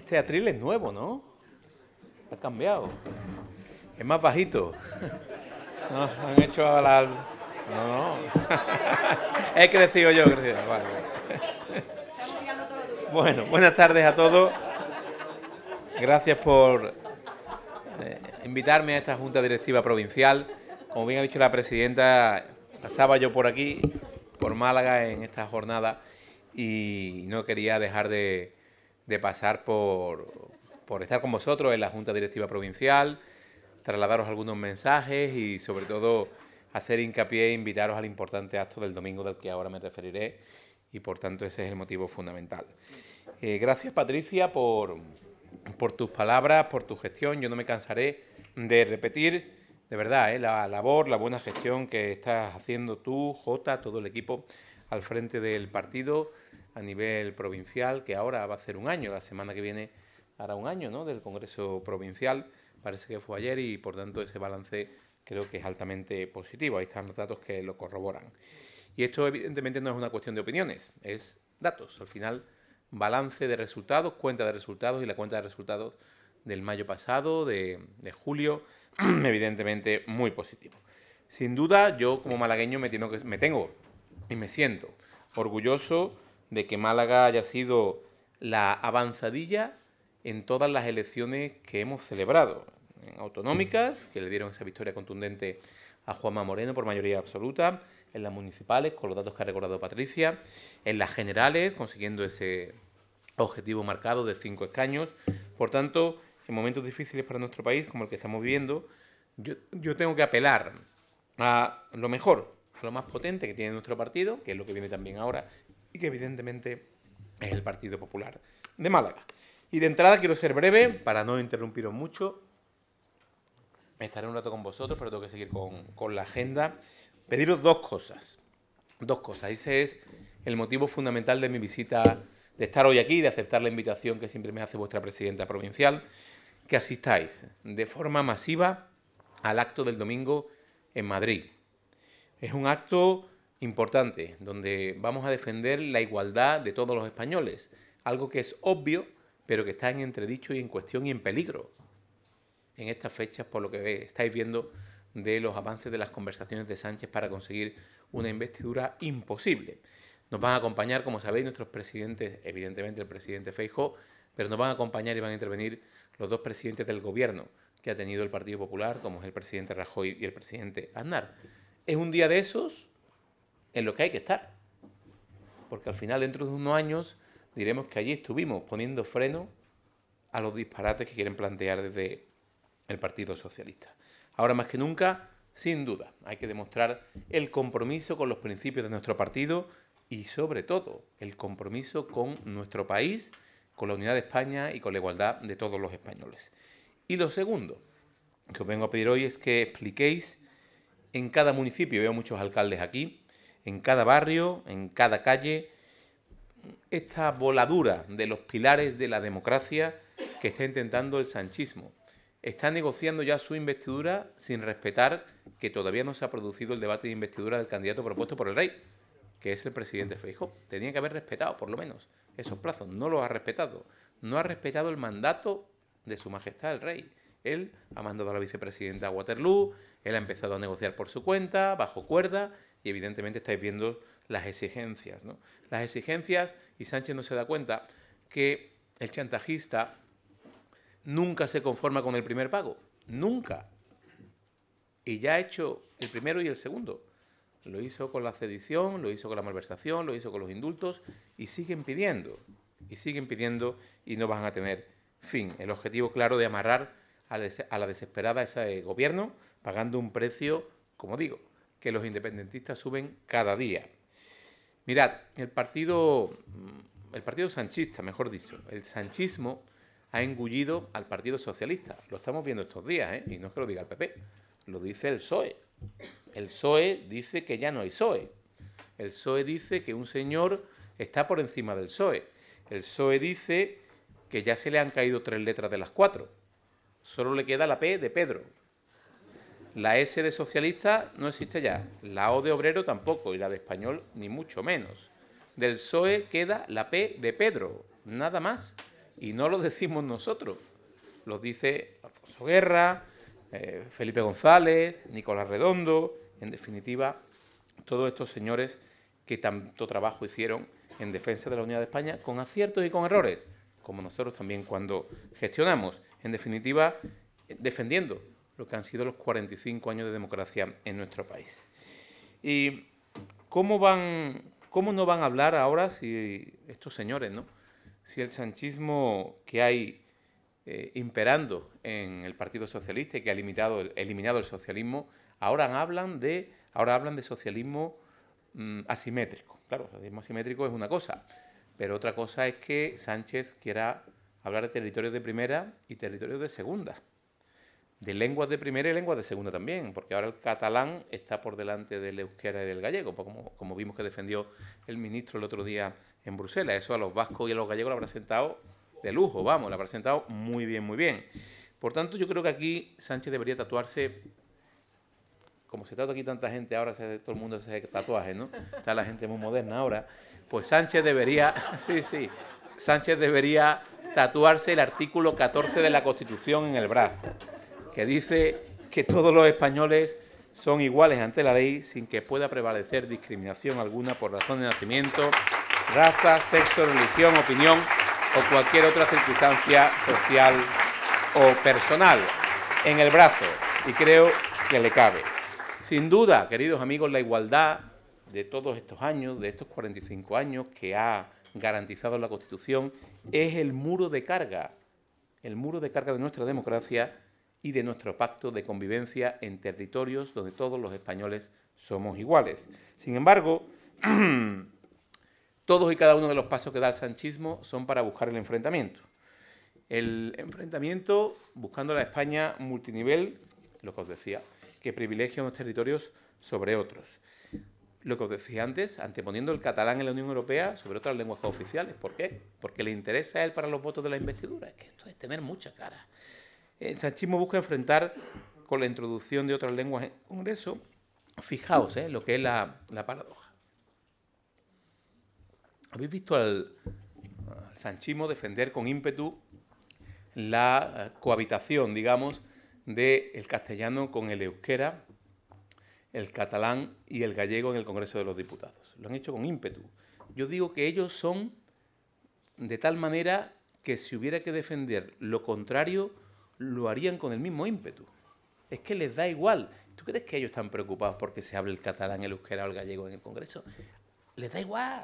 Este atril es nuevo, ¿no? Ha cambiado. Es más bajito. No, han hecho a la... No. He crecido yo, Vale. Bueno, buenas tardes a todos. Gracias por invitarme a esta Junta Directiva Provincial. Como bien ha dicho la presidenta, pasaba yo por aquí, por Málaga, en esta jornada y no quería dejar de pasar por estar con vosotros en la Junta Directiva Provincial, trasladaros algunos mensajes y sobre todo hacer hincapié e invitaros al importante acto del domingo del que ahora me referiré y por tanto ese es el motivo fundamental. Gracias, Patricia, por tus palabras, por tu gestión. Yo no me cansaré de repetir, de verdad, la labor, la buena gestión que estás haciendo tú, Jota, todo el equipo al frente del partido a nivel provincial, que ahora va a hacer un año, la semana que viene hará un año, ¿no?, del Congreso Provincial, parece que fue ayer y por tanto ese balance creo que es altamente positivo, ahí están los datos que lo corroboran. Y esto evidentemente no es una cuestión de opiniones, es datos, al final balance de resultados, cuenta de resultados y la cuenta de resultados del mayo pasado, de julio, evidentemente muy positivo. Sin duda, yo como malagueño me tengo y me siento orgulloso de que Málaga haya sido la avanzadilla en todas las elecciones que hemos celebrado. En autonómicas, que le dieron esa victoria contundente a Juanma Moreno por mayoría absoluta, en las municipales, con los datos que ha recordado Patricia, en las generales, consiguiendo ese objetivo marcado de 5 escaños. Por tanto, en momentos difíciles para nuestro país, como el que estamos viviendo, yo tengo que apelar a lo mejor, a lo más potente que tiene nuestro partido, que es lo que viene también ahora, y que evidentemente es el Partido Popular de Málaga. Y de entrada quiero ser breve, para no interrumpiros mucho. Estaré un rato con vosotros, pero tengo que seguir con la agenda. Pediros dos cosas. Ese es el motivo fundamental de mi visita, de estar hoy aquí, de aceptar la invitación que siempre me hace vuestra presidenta provincial, que asistáis de forma masiva al acto del domingo en Madrid. Es un acto importante, donde vamos a defender la igualdad de todos los españoles, algo que es obvio, pero que está en entredicho y en cuestión y en peligro en estas fechas, por lo que estáis viendo de los avances de las conversaciones de Sánchez para conseguir una investidura imposible. Nos van a acompañar, como sabéis, nuestros presidentes, evidentemente el presidente Feijóo, pero nos van a acompañar y van a intervenir los dos presidentes del gobierno que ha tenido el Partido Popular, como es el presidente Rajoy y el presidente Aznar. Es un día de esos en los que hay que estar, porque al final, dentro de unos años, diremos que allí estuvimos poniendo freno a los disparates que quieren plantear desde el Partido Socialista. Ahora más que nunca, sin duda, hay que demostrar el compromiso con los principios de nuestro partido y, sobre todo, el compromiso con nuestro país, con la unidad de España y con la igualdad de todos los españoles. Y lo segundo que os vengo a pedir hoy es que expliquéis en cada municipio, veo muchos alcaldes aquí, en cada barrio, en cada calle, esta voladura de los pilares de la democracia que está intentando el sanchismo. Está negociando ya su investidura sin respetar que todavía no se ha producido el debate de investidura del candidato propuesto por el rey, que es el presidente Feijóo. Tenía que haber respetado, por lo menos, esos plazos. No los ha respetado. No ha respetado el mandato de su majestad el rey. Él ha mandado a la vicepresidenta a Waterloo, él ha empezado a negociar por su cuenta, bajo cuerda, y evidentemente estáis viendo las exigencias, ¿no? Las exigencias, y Sánchez no se da cuenta que el chantajista nunca se conforma con el primer pago, nunca. Y ya ha hecho el primero y el segundo. Lo hizo con la sedición, lo hizo con la malversación, lo hizo con los indultos y siguen pidiendo y no van a tener fin. El objetivo claro de amarrar a la desesperada ese gobierno pagando un precio, como digo, que los independentistas suben cada día. Mirad, el partido sanchista, mejor dicho, el sanchismo ha engullido al Partido Socialista. Lo estamos viendo estos días, y no es que lo diga el PP, lo dice el PSOE. El PSOE dice que ya no hay PSOE. El PSOE dice que un señor está por encima del PSOE. El PSOE dice que ya se le han caído 3 letras de las 4. Solo le queda la P de Pedro. La S de socialista no existe ya. La O de obrero tampoco. Y la de español ni mucho menos. Del PSOE queda la P de Pedro. Nada más. Y no lo decimos nosotros, lo dice Alfonso Guerra, Felipe González, Nicolás Redondo, en definitiva, todos estos señores que tanto trabajo hicieron en defensa de la unidad de España, con aciertos y con errores, como nosotros también cuando gestionamos, en definitiva, defendiendo lo que han sido los 45 años de democracia en nuestro país. ¿Y cómo no van a hablar ahora si estos señores, ¿no? Si el sanchismo que hay imperando en el Partido Socialista y que ha eliminado el socialismo, ahora hablan de socialismo asimétrico. Claro, el socialismo asimétrico es una cosa, pero otra cosa es que Sánchez quiera hablar de territorios de primera y territorios de segunda, de lenguas de primera y lenguas de segunda también, porque ahora el catalán está por delante del euskera y del gallego, pues como vimos que defendió el ministro el otro día en Bruselas. Eso a los vascos y a los gallegos lo habrá sentado de lujo, vamos, lo habrá sentado muy bien, muy bien. Por tanto, yo creo que aquí Sánchez debería tatuarse, como se trata aquí tanta gente ahora, todo el mundo hace tatuajes, ¿no? Está la gente muy moderna ahora. Pues Sánchez debería, Sánchez debería tatuarse el artículo 14 de la Constitución en el brazo, que dice que todos los españoles son iguales ante la ley sin que pueda prevalecer discriminación alguna por razón de nacimiento, raza, sexo, religión, opinión o cualquier otra circunstancia social o personal. En el brazo, y creo que le cabe. Sin duda, queridos amigos, la igualdad de todos estos años, de estos 45 años que ha garantizado la Constitución, es el muro de carga de nuestra democracia y de nuestro pacto de convivencia en territorios donde todos los españoles somos iguales. Sin embargo, todos y cada uno de los pasos que da el sanchismo son para buscar el enfrentamiento. El enfrentamiento buscando la España multinivel, lo que os decía, que privilegia unos territorios sobre otros. Lo que os decía antes, anteponiendo el catalán en la Unión Europea sobre otras lenguas cooficiales. ¿Por qué? Porque le interesa a él para los votos de la investidura. Es que esto es tener mucha cara. El sanchismo busca enfrentar con la introducción de otras lenguas en el Congreso. Fijaos lo que es la paradoja. ¿Habéis visto al sanchismo defender con ímpetu la cohabitación, digamos, del castellano con el euskera, el catalán y el gallego en el Congreso de los Diputados? Lo han hecho con ímpetu. Yo digo que ellos son de tal manera que si hubiera que defender lo contrario, lo harían con el mismo ímpetu. Es que les da igual. ¿Tú crees que ellos están preocupados porque se hable el catalán, el euskera o el gallego en el Congreso? Les da igual.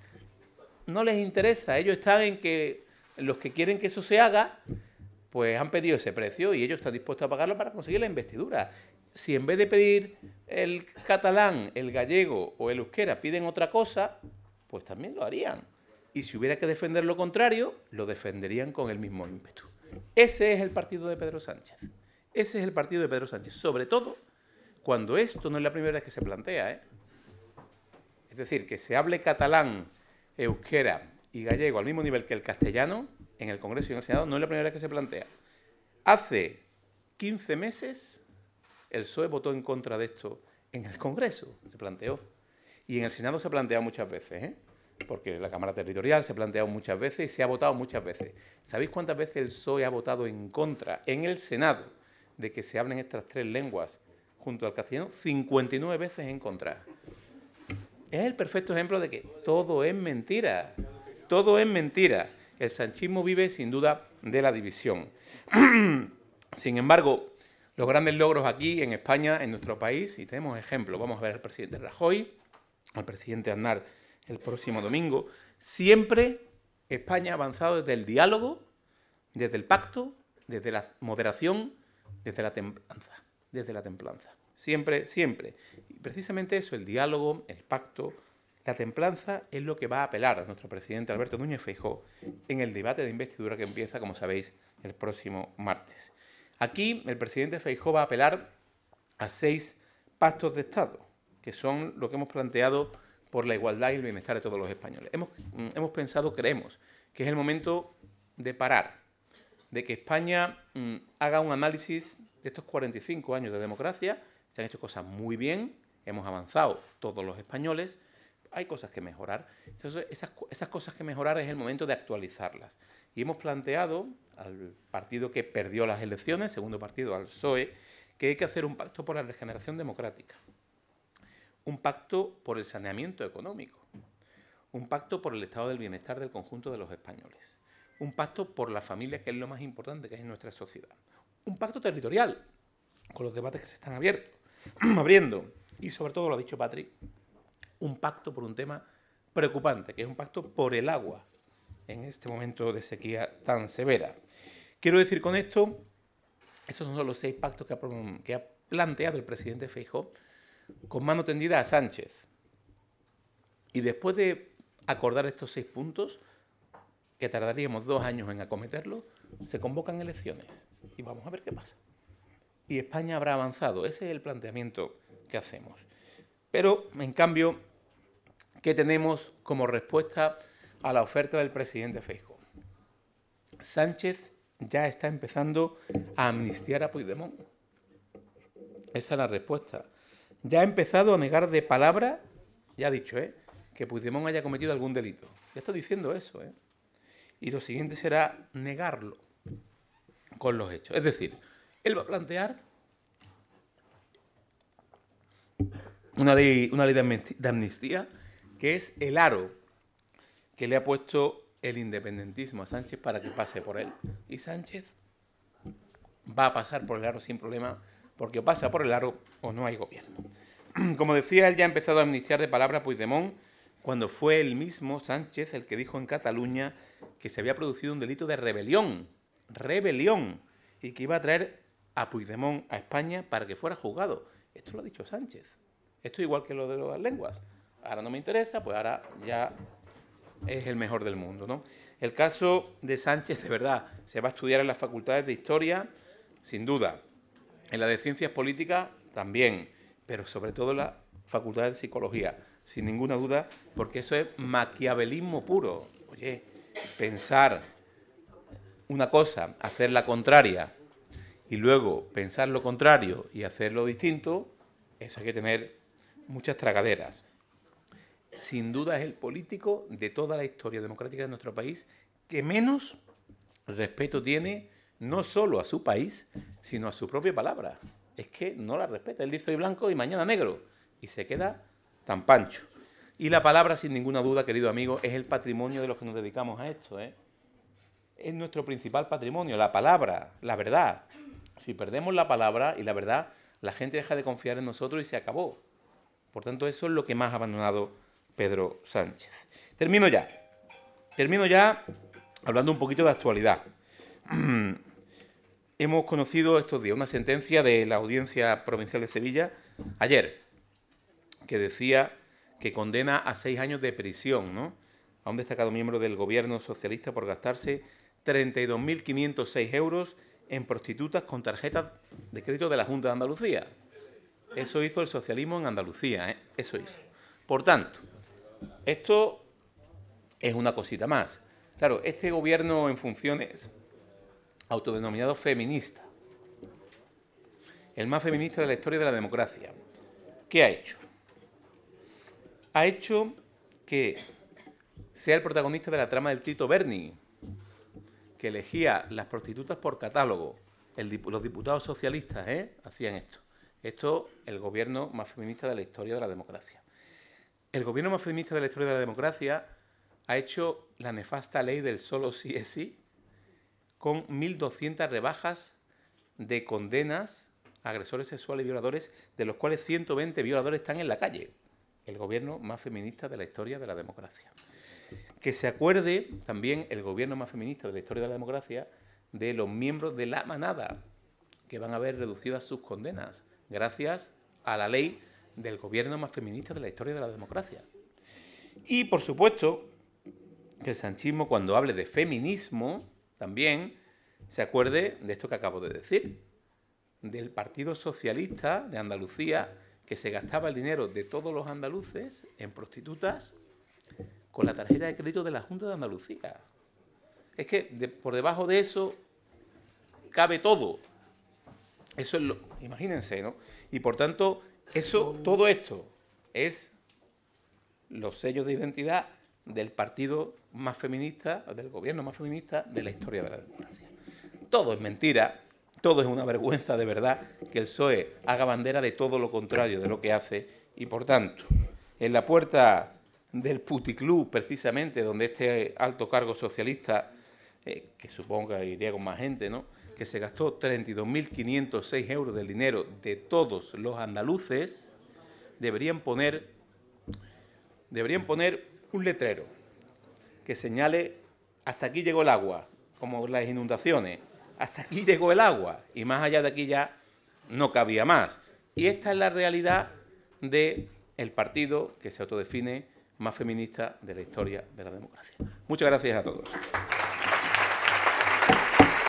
No les interesa. Ellos están en que los que quieren que eso se haga, pues han pedido ese precio y ellos están dispuestos a pagarlo para conseguir la investidura. Si en vez de pedir el catalán, el gallego o el euskera piden otra cosa, pues también lo harían. Y si hubiera que defender lo contrario, lo defenderían con el mismo ímpetu. Ese es el partido de Pedro Sánchez. Ese es el partido de Pedro Sánchez. Sobre todo cuando esto no es la primera vez que se plantea, Es decir, que se hable catalán, euskera y gallego al mismo nivel que el castellano en el Congreso y en el Senado no es la primera vez que se plantea. Hace 15 meses el PSOE votó en contra de esto en el Congreso, se planteó. Y en el Senado se ha planteado muchas veces, porque la Cámara Territorial se ha planteado muchas veces y se ha votado muchas veces. ¿Sabéis cuántas veces el PSOE ha votado en contra en el Senado de que se hablen estas tres lenguas junto al castellano? 59 veces en contra. Es el perfecto ejemplo de que todo es mentira. Todo es mentira. El sanchismo vive sin duda de la división. Sin embargo, los grandes logros aquí en España, en nuestro país, y tenemos ejemplos, vamos a ver al presidente Rajoy, al presidente Aznar el próximo domingo, siempre España ha avanzado desde el diálogo, desde el pacto, desde la moderación, desde la templanza. Desde la templanza. Siempre, siempre. Y precisamente eso, el diálogo, el pacto, la templanza es lo que va a apelar a nuestro presidente Alberto Núñez Feijóo en el debate de investidura que empieza, como sabéis, el próximo martes. Aquí el presidente Feijóo va a apelar a 6 pactos de Estado, que son lo que hemos planteado por la igualdad y el bienestar de todos los españoles. Hemos pensado, creemos, que es el momento de parar, de que España haga un análisis de estos 45 años de democracia. Se han hecho cosas muy bien, hemos avanzado todos los españoles, hay cosas que mejorar. Entonces, esas cosas que mejorar es el momento de actualizarlas. Y hemos planteado al partido que perdió las elecciones, segundo partido, al PSOE, que hay que hacer un pacto por la regeneración democrática, un pacto por el saneamiento económico, un pacto por el estado del bienestar del conjunto de los españoles, un pacto por la familia, que es lo más importante que hay en nuestra sociedad, un pacto territorial, con los debates que se están abriendo, y sobre todo, lo ha dicho Patri, un pacto por un tema preocupante, que es un pacto por el agua en este momento de sequía tan severa. Quiero decir con esto, esos son los 6 pactos que ha planteado el presidente Feijóo con mano tendida a Sánchez. Y después de acordar estos 6 puntos, que tardaríamos 2 años en acometerlos, se convocan elecciones y vamos a ver qué pasa. Y España habrá avanzado. Ese es el planteamiento que hacemos. Pero, en cambio, ¿qué tenemos como respuesta a la oferta del presidente Feijóo? Sánchez ya está empezando a amnistiar a Puigdemont. Esa es la respuesta. Ya ha empezado a negar de palabra, ya ha dicho, que Puigdemont haya cometido algún delito. Ya está diciendo eso, Y lo siguiente será negarlo con los hechos. Es decir, él va a plantear una ley de amnistía que es el aro que le ha puesto el independentismo a Sánchez para que pase por él. Y Sánchez va a pasar por el aro sin problema, porque o pasa por el aro o no hay gobierno. Como decía, él ya ha empezado a amnistiar de palabra a Puigdemont cuando fue el mismo Sánchez el que dijo en Cataluña que se había producido un delito de rebelión, y que iba a traer a Puigdemont a España para que fuera juzgado. Esto lo ha dicho Sánchez. Esto es igual que lo de las lenguas. Ahora no me interesa, pues ahora ya es el mejor del mundo, ¿no? El caso de Sánchez, de verdad, se va a estudiar en las facultades de Historia, sin duda. En la de Ciencias Políticas, también. Pero sobre todo en la facultad de Psicología, sin ninguna duda, porque eso es maquiavelismo puro. Oye, pensar una cosa, hacer la contraria, y luego pensar lo contrario y hacer lo distinto, eso hay que tener muchas tragaderas. Sin duda es el político de toda la historia democrática de nuestro país que menos respeto tiene no solo a su país, sino a su propia palabra. Es que no la respeta. Él dice hoy blanco y mañana negro. Y se queda tan pancho. Y la palabra, sin ninguna duda, querido amigo, es el patrimonio de los que nos dedicamos a esto, Es nuestro principal patrimonio, la palabra, la verdad. Si perdemos la palabra y la verdad, la gente deja de confiar en nosotros y se acabó. Por tanto, eso es lo que más ha abandonado Pedro Sánchez. Termino ya hablando un poquito de actualidad. Hemos conocido estos días una sentencia de la Audiencia Provincial de Sevilla, ayer, que decía que condena a 6 años de prisión, ¿no?, a un destacado miembro del gobierno socialista por gastarse 32.506 euros en prostitutas con tarjetas de crédito de la Junta de Andalucía. Eso hizo el socialismo en Andalucía, Eso hizo. Por tanto, esto es una cosita más. Claro, este gobierno en funciones, autodenominado feminista, el más feminista de la historia de la democracia, ¿qué ha hecho? Ha hecho que sea el protagonista de la trama del Tito Berni, que elegía las prostitutas por catálogo. Los diputados socialistas hacían esto. Esto, el gobierno más feminista de la historia de la democracia. El gobierno más feminista de la historia de la democracia ha hecho la nefasta ley del solo sí es sí, con 1.200 rebajas de condenas a agresores sexuales y violadores, de los cuales 120 violadores están en la calle. El gobierno más feminista de la historia de la democracia. Que se acuerde también el gobierno más feminista de la historia de la democracia de los miembros de la manada, que van a ver reducidas sus condenas gracias a la ley del gobierno más feminista de la historia de la democracia. Y, por supuesto, que el sanchismo, cuando hable de feminismo, también se acuerde de esto que acabo de decir, del Partido Socialista de Andalucía, que se gastaba el dinero de todos los andaluces en prostitutas con la tarjeta de crédito de la Junta de Andalucía. Es que por debajo de eso cabe todo. Eso es imagínense, ¿no? Y por tanto, todo esto es los sellos de identidad del partido más feminista, del gobierno más feminista de la historia de la democracia. Todo es mentira, todo es una vergüenza de verdad que el PSOE haga bandera de todo lo contrario de lo que hace y, por tanto, en la puerta del puticlub, precisamente, donde este alto cargo socialista, que supongo que iría con más gente, ¿no?, que se gastó 32.506 euros del dinero de todos los andaluces, deberían poner un letrero que señale: hasta aquí llegó el agua, como las inundaciones, hasta aquí llegó el agua, y más allá de aquí ya no cabía más. Y esta es la realidad del partido que se autodefine más feminista de la historia de la democracia. Muchas gracias a todos.